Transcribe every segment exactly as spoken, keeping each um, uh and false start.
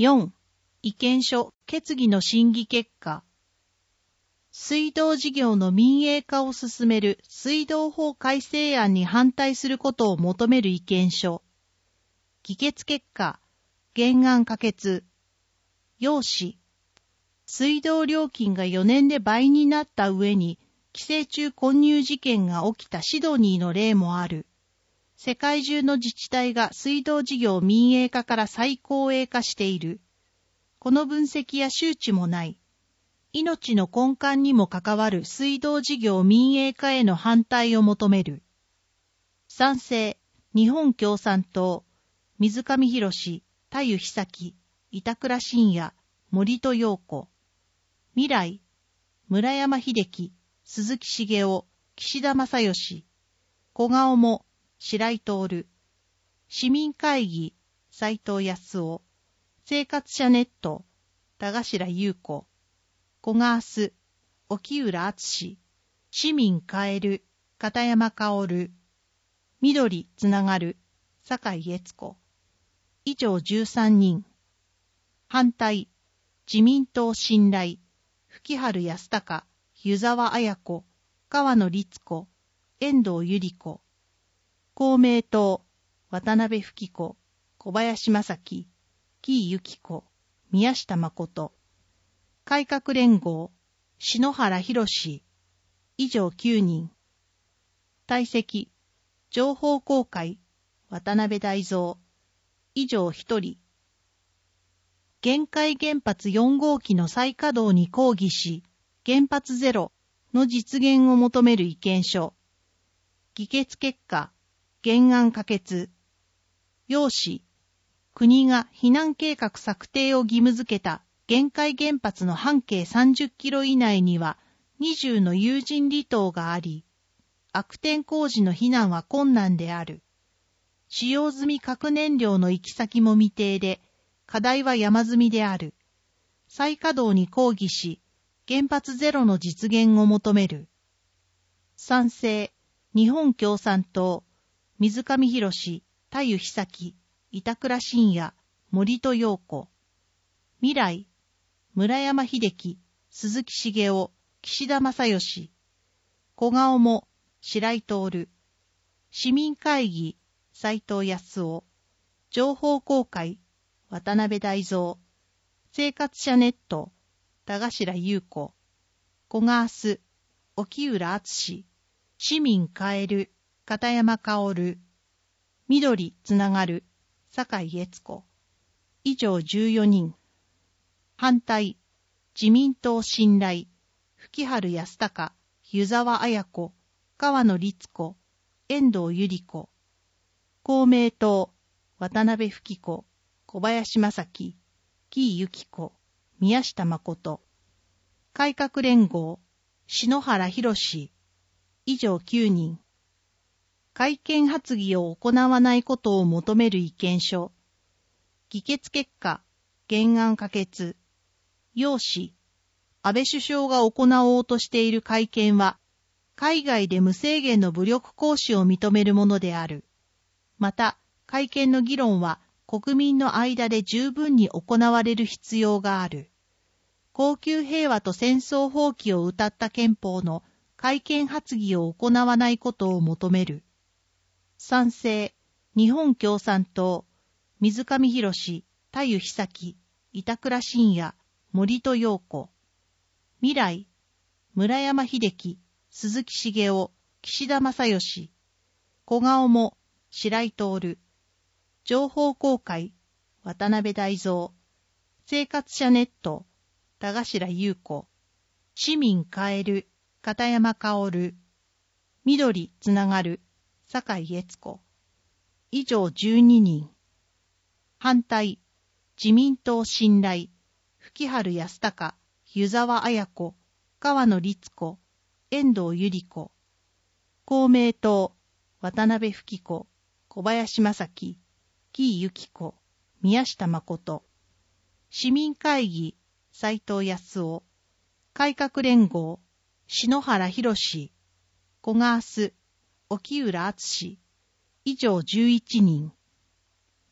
よん. 意見書決議の審議結果。水道事業の民営化を進める水道法改正案に反対することを求める意見書。議決結果、原案可決。要旨。水道料金がよねんで倍になった上に、寄生虫混入事件が起きたシドニーの例もある。世界中の自治体が水道事業民営化から再公営化している。この分析や周知もない。命の根幹にも関わる水道事業民営化への反対を求める。賛成、日本共産党、水上博史、田湯久樹、板倉信也、森戸陽子。未来、村山秀樹、鈴木茂雄、岸田正義。小顔も、白井徹。市民会議、斉藤康夫。生活者ネット、田頭優子。小川須、沖浦敦。市民変える、片山薫。緑つながる、酒井悦子。以上じゅうさんにん。反対、自民党信頼、吹春康隆、湯沢綾子、川野律子、遠藤百合子。公明党、渡辺富貴子、小林正樹、木井由紀子、宮下誠。改革連合、篠原博史。以上きゅうにん。退席、情報公開、渡辺大蔵。以上ひとり。玄海原発よん号機の再稼働に抗議し、原発ゼロの実現を求める意見書。議決結果、原案可決。要旨、国が避難計画策定を義務付けた玄海原発の半径さんじゅっキロ以内にはにじゅうの有人離島があり、悪天工事の避難は困難である。使用済み核燃料の行き先も未定で、課題は山積みである。再稼働に抗議し、原発ゼロの実現を求める。賛成、日本共産党、水上博史、田湯久樹、板倉信也、森戸陽子。未来、村山秀樹、鈴木茂雄、岸田正義。小顔も、白井徹。市民会議、斉藤康夫。情報公開、渡辺大蔵。生活者ネット、田頭優子。小川須、沖浦敦。市民変える、片山薫。緑つながる、酒井悦子。以上じゅうよにん。反対、自民党信頼、吹春康隆、湯沢綾子、川野律子、遠藤百合子。公明党、渡辺富貴子、小林正樹、木井由紀子、宮下誠。改革連合、篠原博史。以上きゅうにん。改憲発議を行わないことを求める意見書。議決結果、原案可決。要旨、安倍首相が行おうとしている改憲は、海外で無制限の武力行使を認めるものである。また、改憲の議論は国民の間で十分に行われる必要がある。恒久平和と戦争放棄を謳った憲法の改憲発議を行わないことを求める。賛成、日本共産党、水上博史、田湯久樹、板倉信也、森戸陽子。未来、村山秀樹、鈴木茂雄、岸田正義。小顔も、白井徹。情報公開、渡辺大蔵。生活者ネット、田頭優子。市民変える、片山薫。緑つながる、酒井悦子。以上じゅうににん。反対、自民党信頼、吹春康隆、湯沢綾子、川野律子、遠藤百合子。公明党、渡辺富貴子、小林正樹、木井由紀子、宮下誠。市民会議、斉藤康夫。改革連合、篠原博史。小川須、沖浦敦。以上じゅういちにん。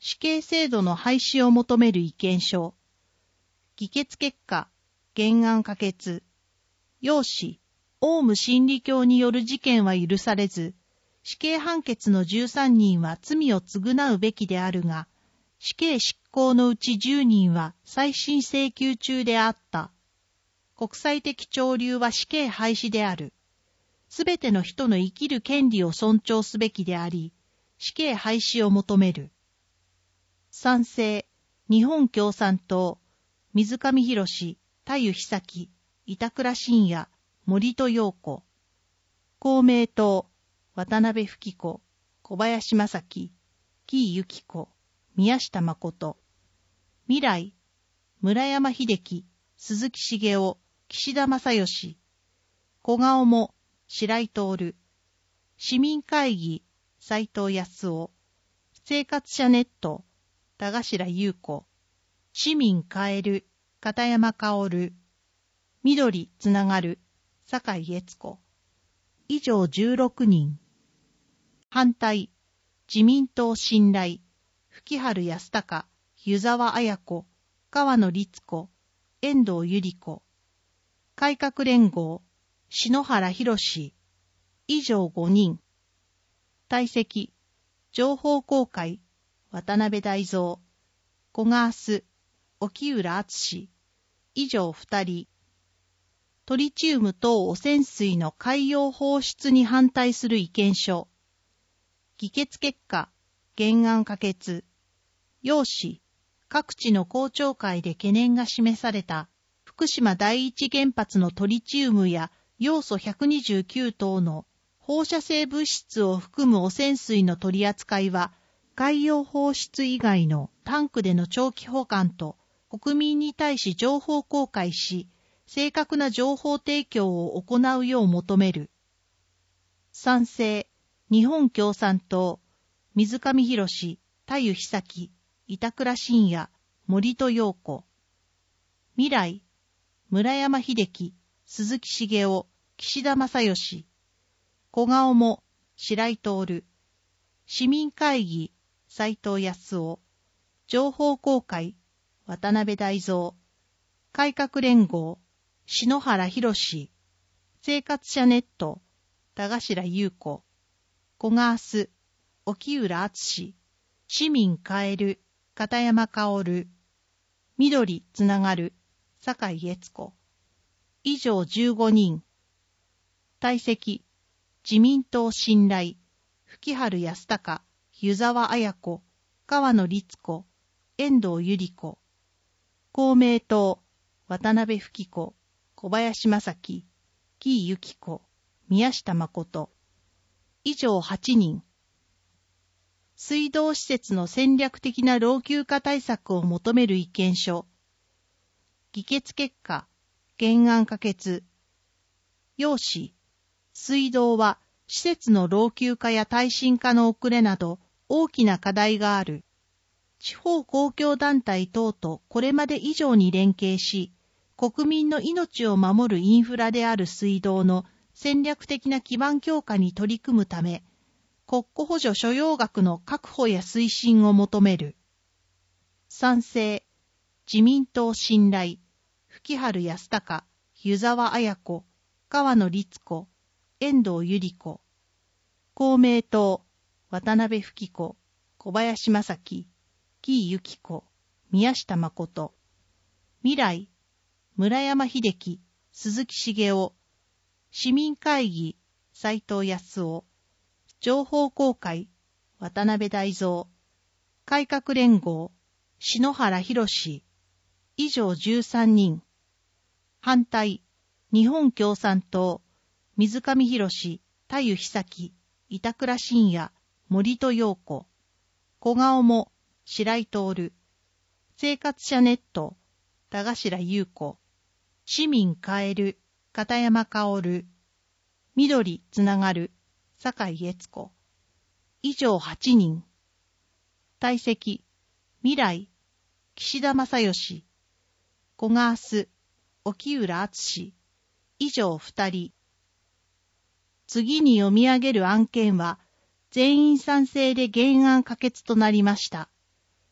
死刑制度の廃止を求める意見書。議決結果、原案可決。要旨、オウム真理教による事件は許されず、死刑判決のじゅうさんにんは罪を償うべきであるが、死刑執行のうちじゅうにんは再審請求中であった。国際的潮流は死刑廃止である。すべての人の生きる権利を尊重すべきであり、死刑廃止を求める。賛成、日本共産党、水上博史、田湯久樹、板倉信也、森戸陽子。公明党、渡辺富貴子、小林正樹、紀伊由紀子、宮下誠。未来、村山秀樹、鈴木茂雄、岸田正義。小顔も、白井徹。市民会議、斉藤康夫。生活者ネット、田頭優子。市民変える、片山薫。緑つながる、酒井悦子。以上じゅうろくにん。反対、自民党信頼、吹春康隆、湯沢綾子、川野律子、遠藤百合子。改革連合、篠原博史。以上ごにん。退席、情報公開、渡辺大蔵。古賀明日、沖浦敦。以上ふたり。トリチウム等汚染水の海洋放出に反対する意見書。議決結果、原案可決。要旨、各地の公聴会で懸念が示された福島第一原発のトリチウムや要素ひゃくにじゅうきゅう等の放射性物質を含む汚染水の取り扱いは、海洋放出以外のタンクでの長期保管と国民に対し情報公開し、正確な情報提供を行うよう求める。賛成、日本共産党、水上博史、田湯久樹、板倉信也、森戸陽子。未来、村山秀樹、鈴木茂雄、岸田正義。小顔も、白井徹。市民会議、斉藤康夫。情報公開、渡辺大蔵。改革連合、篠原博史。生活者ネット、田頭優子。古賀明日、沖浦敦。市民変える、片山薫。緑つながる、酒井悦子。以上じゅうごにん。退席、自民党信頼、吹春康隆、湯沢綾子、川野律子、遠藤百合子。公明党、渡辺富貴子、小林正樹、紀伊由紀子、宮下誠。以上はちにん。水道施設の戦略的な老朽化対策を求める意見書。議決結果、原案可決。要旨、水道は施設の老朽化や耐震化の遅れなど大きな課題がある。地方公共団体等とこれまで以上に連携し、国民の命を守るインフラである水道の戦略的な基盤強化に取り組むため、国庫補助所要額の確保や推進を求める。賛成、自民党信頼、吹春康隆、湯沢綾子、川野律子、遠藤百合子。公明党、渡辺富貴子、小林正樹、紀伊由紀子、宮下誠。未来、村山秀樹、鈴木茂雄。市民会議、斉藤康夫。情報公開、渡辺大蔵。改革連合、篠原博史。以上じゅうさんにん。反対、日本共産党、水上博史、田湯久樹、板倉信也、森戸陽子。小顔も、白井徹。生活者ネット、田頭優子。市民変える、片山薫。緑つながる、酒井悦子。以上はちにん。退席、未来、岸田正義。古賀明日、沖浦敦。以上ふたり。次に読み上げる案件は、全員賛成で原案可決となりました。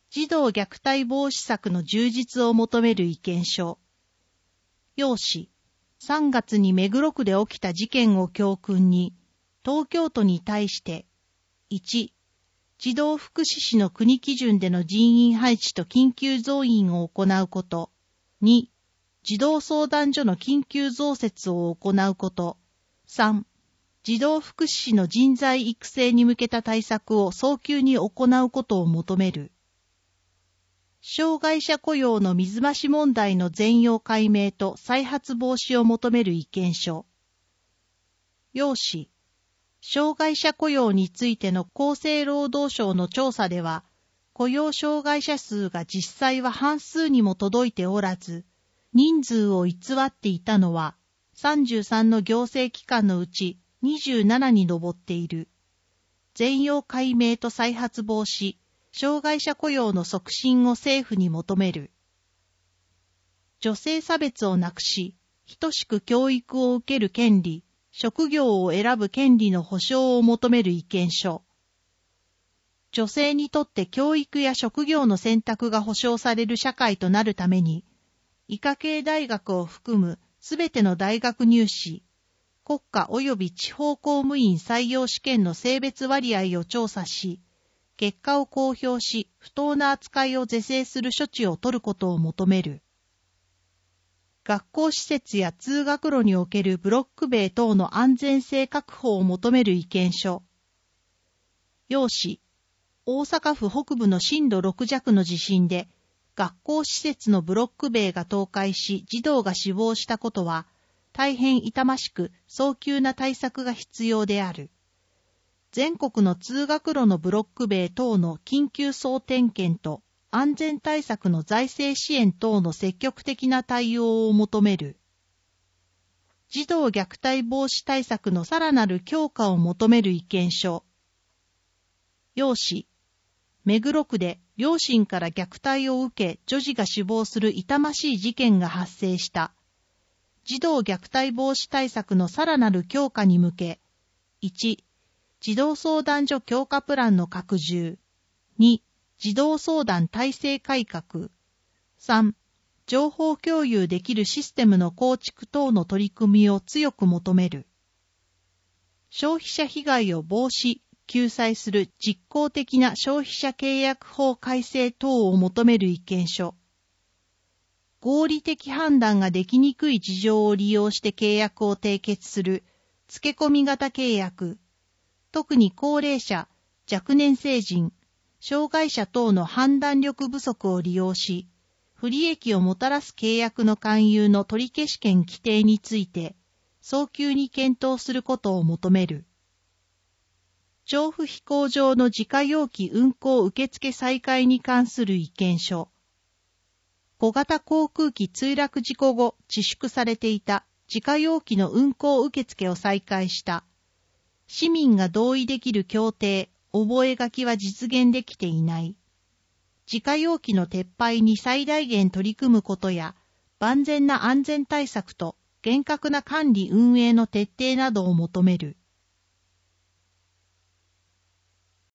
児童虐待防止策の充実を求める意見書。要旨、さんがつに目黒区で起きた事件を教訓に、東京都に対して、いち、児童福祉司の国基準での人員配置と緊急増員を行うこと、に、児童相談所の緊急増設を行うこと、さん、児童福祉司の人材育成に向けた対策を早急に行うことを求める。障害者雇用の水増し問題の全容解明と再発防止を求める意見書。要旨、障害者雇用についての厚生労働省の調査では、雇用障害者数が実際は半数にも届いておらず、人数を偽っていたのは、さんじゅうさんの行政機関のうちにじゅうななに上っている。全容解明と再発防止、障害者雇用の促進を政府に求める。女性差別をなくし、等しく教育を受ける権利、職業を選ぶ権利の保障を求める意見書。女性にとって教育や職業の選択が保障される社会となるために、医科系大学を含むすべての大学入試、国家及び地方公務員採用試験の性別割合を調査し、結果を公表し、不当な扱いを是正する処置を取ることを求める。学校施設や通学路におけるブロック塀等の安全性確保を求める意見書。要旨、大阪府北部の震度ろく弱の地震で、学校施設のブロック塀が倒壊し、児童が死亡したことは、大変痛ましく、早急な対策が必要である。全国の通学路のブロック塀等の緊急総点検と安全対策の財政支援等の積極的な対応を求める。児童虐待防止対策のさらなる強化を求める意見書。要旨、目黒区で両親から虐待を受け女児が死亡する痛ましい事件が発生した。児童虐待防止対策のさらなる強化に向け、いち、児童相談所強化プランの拡充。に、児童相談体制改革。さん、情報共有できるシステムの構築等の取り組みを強く求める。消費者被害を防止、救済する実効的な消費者契約法改正等を求める意見書。合理的判断ができにくい事情を利用して契約を締結する、付け込み型契約。特に高齢者、若年成人、障害者等の判断力不足を利用し、不利益をもたらす契約の勧誘の取消権規定について、早急に検討することを求める。調布飛行場の自家用機運航受付再開に関する意見書。小型航空機墜落事故後、自粛されていた自家用機の運航受付を再開した。市民が同意できる協定、覚書は実現できていない。自家用機の撤廃に最大限取り組むことや、万全な安全対策と厳格な管理運営の徹底などを求める。